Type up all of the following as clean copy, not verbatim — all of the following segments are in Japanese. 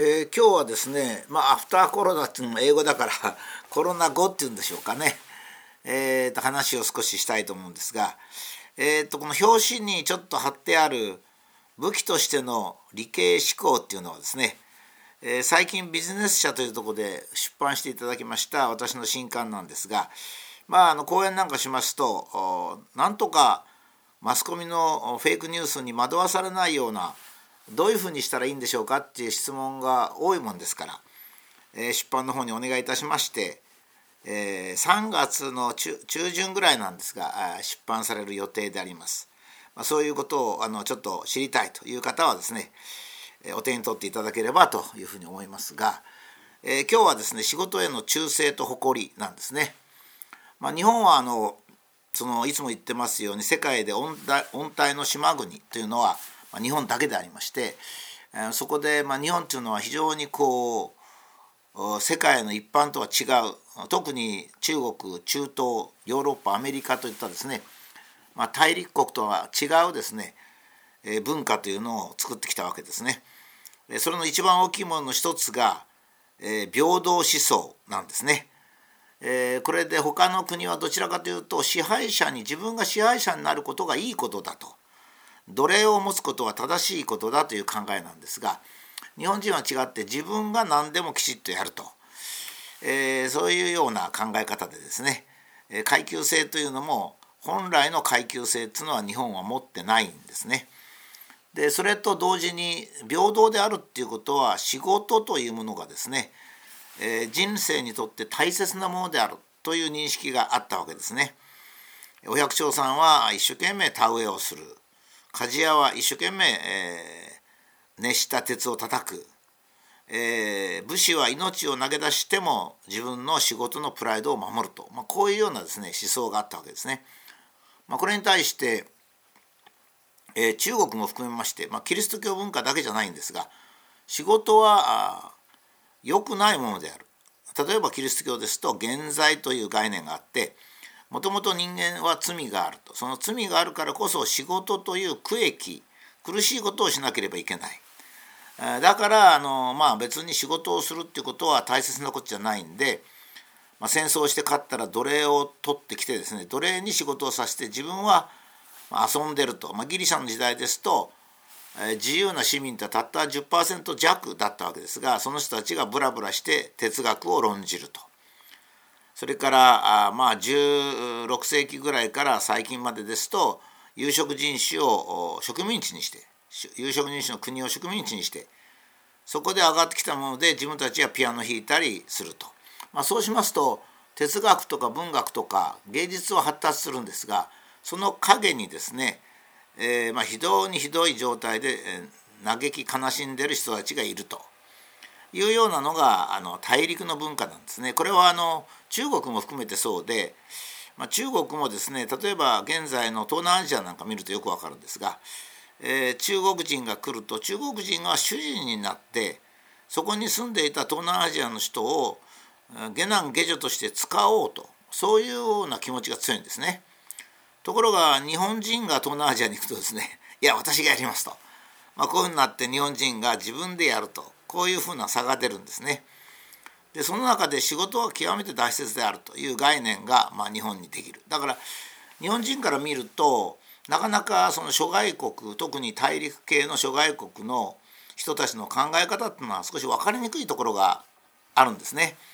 今日はですね、アフターコロナっていうのも英語だからコロナ後っていうんでしょうかね、話を少ししたいと思うんですが、この表紙にちょっと貼ってある武器としての理系思考っていうのはですね、最近ビジネス社というところで出版していただきました私の新刊なんですが、講演なんかしますとなんとかマスコミのフェイクニュースに惑わされないようなどういうふうにしたらいいんでしょうかっていう質問が多いもんですから、出版の方にお願いいたしまして、3月の中旬ぐらいなんですが出版される予定であります。そういうことをちょっと知りたいという方はですね、お手に取っていただければというふうに思いますが、今日はですね仕事への忠誠と誇りなんですね。日本はいつも言ってますように世界で温帯の島国というのは日本だけでありまして、そこで日本というのは非常に世界の一般とは違う、特に中国、中東、ヨーロッパ、アメリカといったですね、大陸国とは違うですね、文化というのを作ってきたわけですね。それの一番大きいものの一つが、平等思想なんですね。これで他の国はどちらかというと自分が支配者になることがいいことだと、奴隷を持つことは正しいことだという考えなんですが、日本人は違って自分が何でもきちっとやると、そういうような考え方でですね、階級制というのも本来の階級制というのは日本は持ってないんですね。でそれと同時に平等であるっていうことは仕事というものがですね、人生にとって大切なものであるという認識があったわけですね。お百姓さんは一生懸命田植えをする、鍛冶屋は一生懸命、熱した鉄を叩く、武士は命を投げ出しても自分の仕事のプライドを守ると、こういうようなですね思想があったわけですね。これに対して、中国も含めまして、キリスト教文化だけじゃないんですが、仕事は良くないものである。例えばキリスト教ですと原罪という概念があって、もともと人間は罪があると、その罪があるからこそ仕事という苦しいことをしなければいけない。だから別に仕事をするっていうことは大切なことじゃないんで、戦争して勝ったら奴隷を取ってきてですね、奴隷に仕事をさせて自分は遊んでると。ギリシャの時代ですと自由な市民ってたった 10% 弱だったわけですが、その人たちがブラブラして哲学を論じると。それから16世紀ぐらいから最近までですと有色人種を植民地にして、有色人種の国を植民地にして、そこで上がってきたもので自分たちはピアノ弾いたりすると。そうしますと哲学とか文学とか芸術は発達するんですが、その陰にですね、非常にひどい状態で、嘆き悲しんでいる人たちがいるというようなのが大陸の文化なんですね。これは中国も含めてそうで、中国もですね、例えば現在の東南アジアなんか見るとよくわかるんですが、中国人が来ると中国人が主人になってそこに住んでいた東南アジアの人を下男下女として使おうと、そういうような気持ちが強いんですね。ところが日本人が東南アジアに行くとですね、いや私がやりますと、こういうふうになって日本人が自分でやると、こういうふうな差が出るんですね。でその中で仕事は極めて大切であるという概念が、日本にできる。だから日本人から見るとなかなかその諸外国、特に大陸系の諸外国の人たちの考え方っていうのは少し分かりにくいところがあるんですね。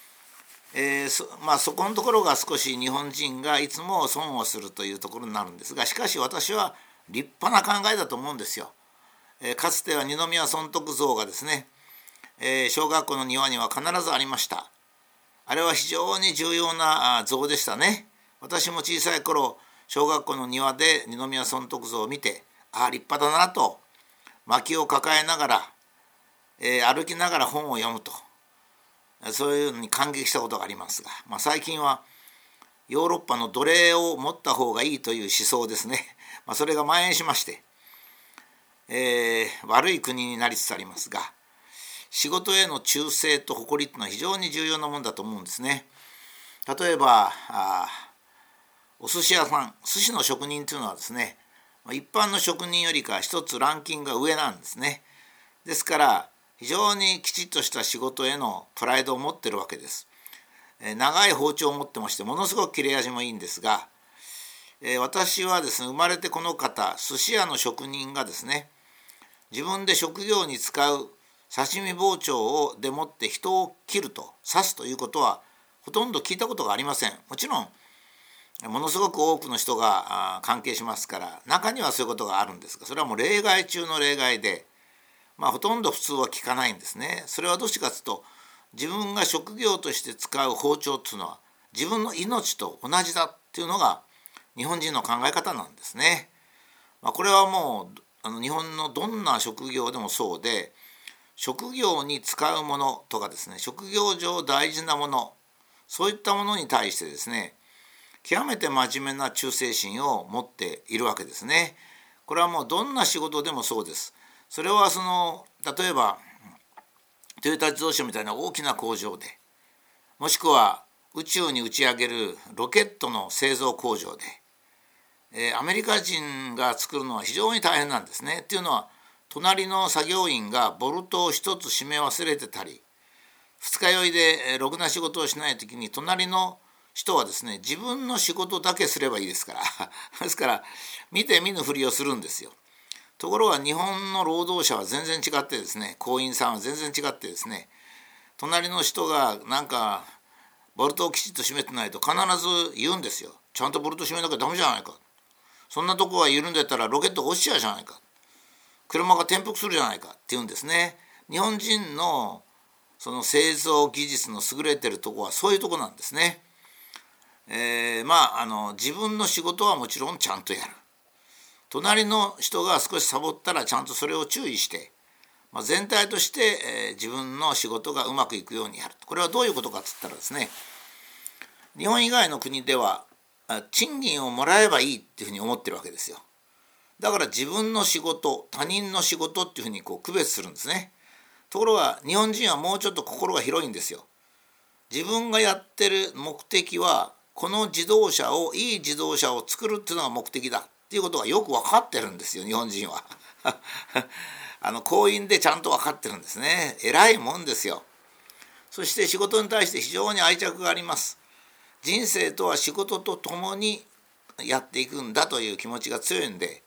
そこのところが少し日本人がいつも損をするというところになるんですが、しかし私は立派な考えだと思うんですよ。かつては二宮尊徳像がですね、小学校の庭には必ずありました。あれは非常に重要な像でしたね。私も小さい頃小学校の庭で二宮尊徳像を見て、立派だなと、薪を抱えながら、歩きながら本を読むと、そういうのに感激したことがありますが、最近はヨーロッパの奴隷を持った方がいいという思想ですね。それが蔓延しまして、悪い国になりつつありますが、仕事への忠誠と誇りというのは非常に重要なものだと思うんですね。例えばお寿司屋さん、寿司の職人というのはですね、一般の職人よりか一つランキングが上なんですね。ですから非常にきちっとした仕事へのプライドを持ってるわけです。長い包丁を持ってましてものすごく切れ味もいいんですが、私はですね生まれてこの方寿司屋の職人がですね自分で職業に使う刺身包丁をでもって人を切ると刺すということはほとんど聞いたことがありません。もちろんものすごく多くの人が関係しますから中にはそういうことがあるんですが、それはもう例外中の例外で、ほとんど普通は聞かないんですね。それはどうしてかというと自分が職業として使う包丁っていうのは自分の命と同じだっていうのが日本人の考え方なんですね。これはもう日本のどんな職業でもそうで、職業に使うものとかですね職業上大事なもの、そういったものに対してですね極めて真面目な忠誠心を持っているわけですね。これはもうどんな仕事でもそうです。それは例えばトヨタ自動車みたいな大きな工場で、もしくは宇宙に打ち上げるロケットの製造工場で、アメリカ人が作るのは非常に大変なんですね。っていうのは隣の作業員がボルトを一つ締め忘れてたり、二日酔いでろくな仕事をしないときに隣の人はですね自分の仕事だけすればいいですからですから見て見ぬふりをするんですよ。ところが日本の労働者は全然違ってですね、工員さんは全然違ってですね、隣の人がなんかボルトをきちっと締めてないと必ず言うんですよ。ちゃんとボルト締めなきゃダメじゃないか、そんなとこが緩んでたらロケットが落ちちゃうじゃないか、車が転覆するじゃないかって言うんですね。日本人のその製造技術の優れてるところはそういうところなんですね。自分の仕事はもちろんちゃんとやる。隣の人が少しサボったらちゃんとそれを注意して、全体として、自分の仕事がうまくいくようにやる。これはどういうことかっつったらですね、日本以外の国では賃金をもらえばいいっていうふうに思ってるわけですよ。だから自分の仕事、他人の仕事っていうふうに区別するんですね。ところが日本人はもうちょっと心が広いんですよ。自分がやってる目的はこのいい自動車を作るっていうのが目的だっていうことがよく分かってるんですよ、日本人は工員でちゃんと分かってるんですね。偉いもんですよ。そして仕事に対して非常に愛着があります。人生とは仕事とともにやっていくんだという気持ちが強いんで、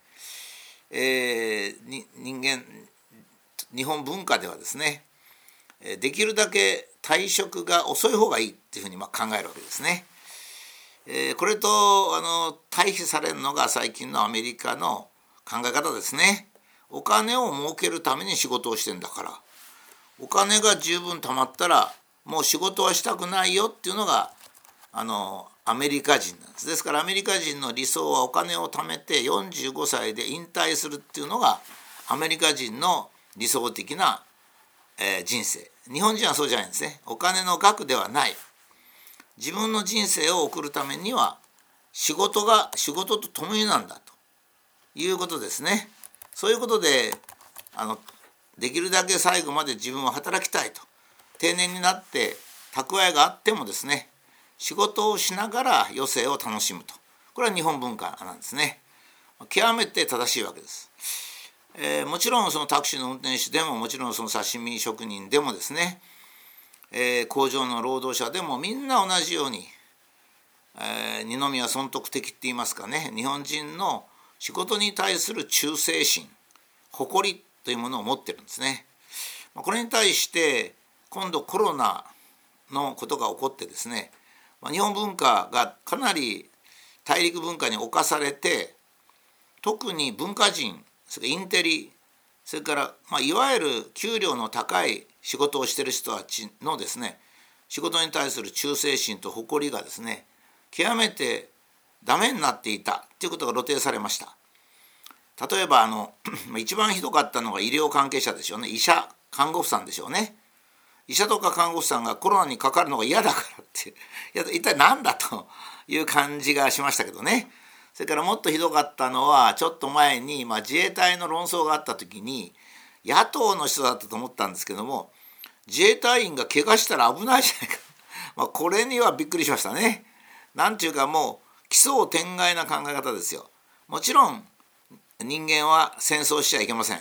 日本文化ではですね、できるだけ退職が遅い方がいいっていうふうに考えるわけですね。これと対比されるのが最近のアメリカの考え方ですね。お金を儲けるために仕事をしてんだから、お金が十分貯まったらもう仕事はしたくないよっていうのがアメリカ人なんです。ですからアメリカ人の理想はお金を貯めて45歳で引退するっていうのがアメリカ人の理想的な、人生。日本人はそうじゃないんですね。お金の額ではない。自分の人生を送るためには仕事と共になんだということですね。そういうことでできるだけ最後まで自分は働きたいと、定年になって蓄えがあってもですね仕事をしながら余生を楽しむと、これは日本文化なんですね。極めて正しいわけです。もちろんそのタクシーの運転手でも、もちろんその刺身職人でもですね、工場の労働者でもみんな同じように、二宮尊徳的って言いますかね、日本人の仕事に対する忠誠心、誇りというものを持ってるんですね。これに対して今度コロナのことが起こってですね、日本文化がかなり大陸文化に侵されて、特に文化人、それからインテリ、それからいわゆる給料の高い仕事をしている人たちのですね仕事に対する忠誠心と誇りがですね極めてダメになっていたということが露呈されました。例えば一番ひどかったのが医療関係者でしょうね。医者看護婦さんでしょうね。医者とか看護婦さんがコロナにかかるのが嫌だからって一体何だという感じがしましたけどね。それからもっとひどかったのはちょっと前に、自衛隊の論争があった時に野党の人だったと思ったんですけども、自衛隊員が怪我したら危ないじゃないかこれにはびっくりしましたね。なんていうかもう奇想天外な考え方ですよ。もちろん人間は戦争しちゃいけません。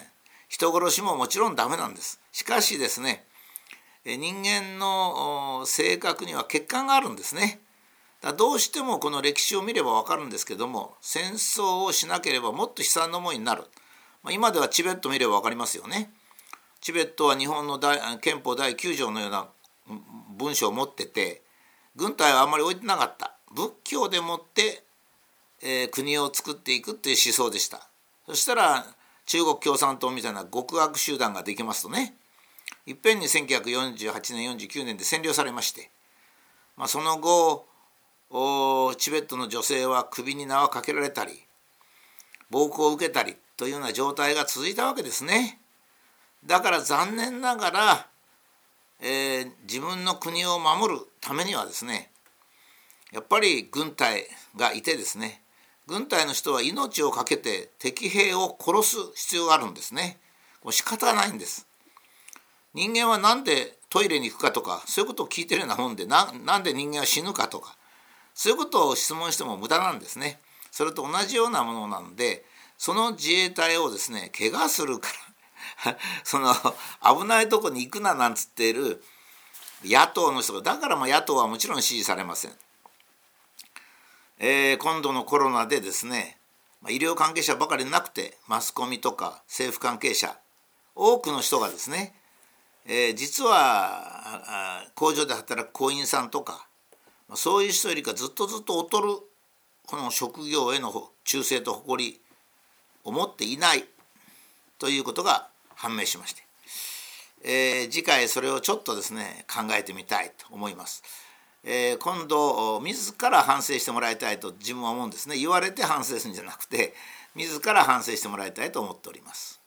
人殺しももちろんダメなんです。しかしですね、人間の性格には欠陥があるんですね。だどうしてもこの歴史を見れば分かるんですけども、戦争をしなければもっと悲惨な思いになる。今ではチベット見れば分かりますよね。チベットは日本の憲法第9条のような文章を持ってて、軍隊はあんまり置いてなかった。仏教でもって、国を作っていくっていう思想でした。そしたら中国共産党みたいな極悪集団ができますとね、いっぺんに1948年49年で占領されまして、その後チベットの女性は首に縄かけられたり暴行を受けたりというような状態が続いたわけですね。だから残念ながら、自分の国を守るためにはですね、やっぱり軍隊がいてですね、軍隊の人は命を懸けて敵兵を殺す必要があるんですね。もう仕方がないんです。人間はなんでトイレに行くかとか、そういうことを聞いてるようなもんで、なんで人間は死ぬかとか、そういうことを質問しても無駄なんですね。それと同じようなものなので、その自衛隊をですね、怪我するからその危ないとこに行くななんつっている野党の人が、だから野党はもちろん支持されません。今度のコロナでですね、医療関係者ばかりでなくてマスコミとか政府関係者、多くの人がですね、実は工場で働く工員さんとか、そういう人よりかずっと劣るこの職業への忠誠と誇りを持っていないということが判明しまして、次回それをちょっとですね考えてみたいと思います。今度自ら反省してもらいたいと自分は思うんですね。言われて反省するんじゃなくて、自ら反省してもらいたいと思っております。